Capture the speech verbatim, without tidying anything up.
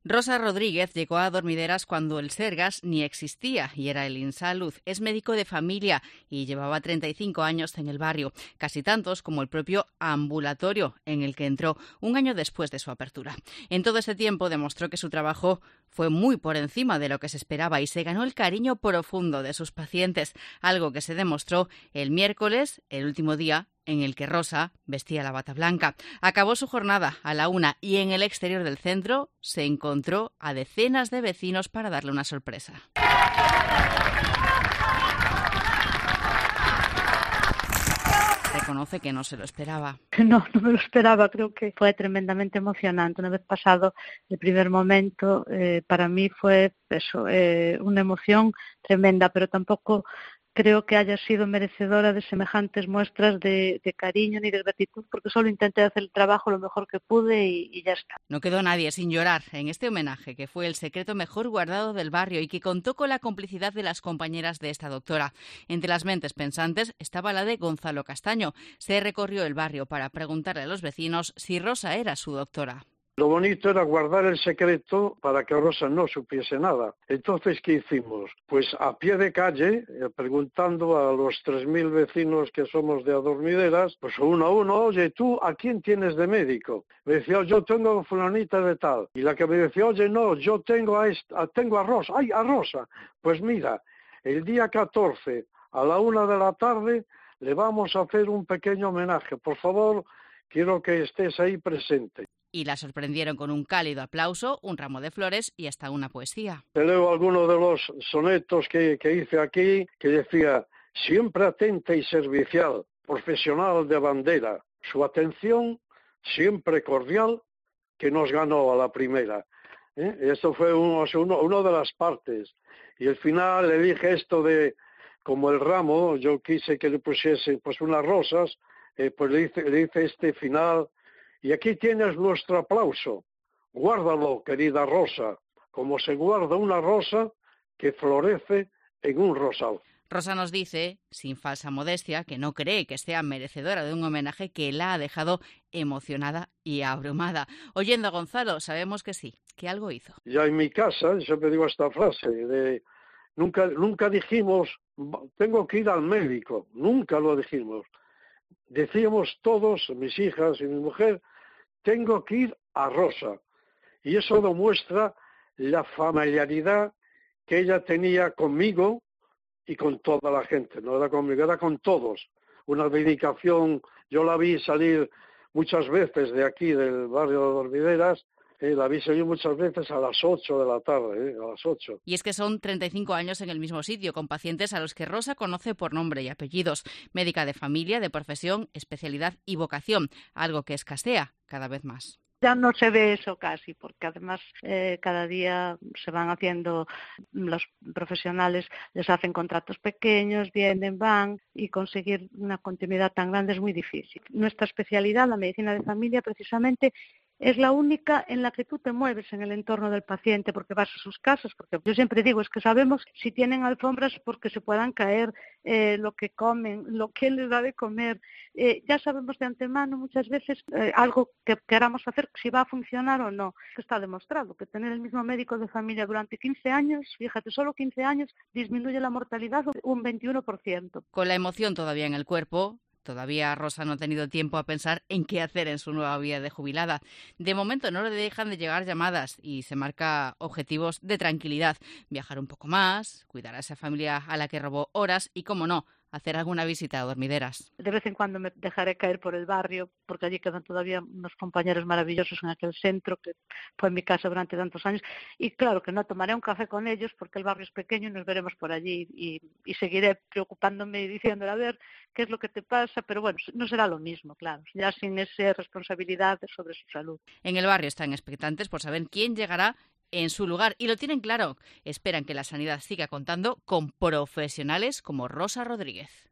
Rosa Rodríguez llegó a Dormideras cuando el Sergas ni existía y era el Insalud. Es médico de familia y llevaba treinta y cinco años en el barrio, casi tantos como el propio ambulatorio en el que entró un año después de su apertura. En todo ese tiempo demostró que su trabajo fue muy por encima de lo que se esperaba y se ganó el cariño profundo de sus pacientes, algo que se demostró el miércoles, el último día en el que Rosa vestía la bata blanca. Acabó su jornada a la una y en el exterior del centro se encontró a decenas de vecinos para darle una sorpresa. Reconoce que no se lo esperaba. No, no me lo esperaba. Creo que fue tremendamente emocionante. Una vez pasado el primer momento, eh, para mí fue eso, eh, una emoción tremenda, pero tampoco creo que haya sido merecedora de semejantes muestras de, de cariño ni de gratitud, porque solo intenté hacer el trabajo lo mejor que pude y, y ya está. No quedó nadie sin llorar en este homenaje, que fue el secreto mejor guardado del barrio y que contó con la complicidad de las compañeras de esta doctora. Entre las mentes pensantes estaba la de Gonzalo Castaño. Se recorrió el barrio para preguntarle a los vecinos si Rosa era su doctora. Lo bonito era guardar el secreto para que Rosa no supiese nada. Entonces, ¿qué hicimos? Pues a pie de calle, eh, preguntando a los tres mil vecinos que somos de Adormideras, pues uno a uno, oye, ¿tú a quién tienes de médico? Me decía, yo tengo a fulanita de tal. Y la que me decía, oye, no, yo tengo a, esta, tengo a Rosa. ¡Ay, a Rosa! Pues mira, el día catorce a la una de la tarde le vamos a hacer un pequeño homenaje. Por favor, quiero que estés ahí presente. Y la sorprendieron con un cálido aplauso, un ramo de flores y hasta una poesía. Te leo algunos de los sonetos que, que hice aquí, que decía, siempre atenta y servicial, profesional de bandera, su atención siempre cordial, que nos ganó a la primera. ¿Eh? Esto fue uno, uno, uno de las partes. Y al final le dije esto de, como el ramo, yo quise que le pusiese pues unas rosas, eh, pues le hice, le hice este final. Y aquí tienes nuestro aplauso. Guárdalo, querida Rosa, como se guarda una rosa que florece en un rosal. Rosa nos dice, sin falsa modestia, que no cree que sea merecedora de un homenaje que la ha dejado emocionada y abrumada. Oyendo a Gonzalo, sabemos que sí, que algo hizo. Ya en mi casa, yo siempre digo esta frase, de nunca, nunca dijimos, tengo que ir al médico, nunca lo dijimos. Decíamos todos, mis hijas y mi mujer, tengo que ir a Rosa. Y eso demuestra la familiaridad que ella tenía conmigo y con toda la gente. No era conmigo, era con todos. Una dedicación, yo la vi salir muchas veces de aquí, del barrio de Dormideras, eh, la vi salir muchas veces a las ocho de la tarde, eh, a las ocho. Y es que son treinta y cinco años en el mismo sitio, con pacientes a los que Rosa conoce por nombre y apellidos. Médica de familia, de profesión, especialidad y vocación, algo que escasea cada vez más. Ya no se ve eso casi, porque además eh, cada día se van haciendo, los profesionales les hacen contratos pequeños, vienen, van, y conseguir una continuidad tan grande es muy difícil. Nuestra especialidad, la medicina de familia, precisamente, es la única en la que tú te mueves en el entorno del paciente, porque vas a sus casas, porque yo siempre digo, es que sabemos si tienen alfombras porque se puedan caer, eh, lo que comen, lo que les da de comer, eh, ya sabemos de antemano muchas veces eh, algo que queramos hacer, si va a funcionar o no. Está demostrado que tener el mismo médico de familia durante quince años, fíjate, solo quince años, disminuye la mortalidad un veintiuno por ciento. Con la emoción todavía en el cuerpo, todavía Rosa no ha tenido tiempo a pensar en qué hacer en su nueva vida de jubilada. De momento no le dejan de llegar llamadas y se marca objetivos de tranquilidad. Viajar un poco más, cuidar a esa familia a la que robó horas y, cómo no, hacer alguna visita a Dormideras. De vez en cuando me dejaré caer por el barrio, porque allí quedan todavía unos compañeros maravillosos en aquel centro, que fue mi casa durante tantos años. Y claro que no tomaré un café con ellos, porque el barrio es pequeño y nos veremos por allí. Y, y seguiré preocupándome y diciéndole, a ver, qué es lo que te pasa. Pero bueno, no será lo mismo, claro, ya sin esa responsabilidad sobre su salud. En el barrio están expectantes por saber quién llegará en su lugar y lo tienen claro. Esperan que la sanidad siga contando con profesionales como Rosa Rodríguez.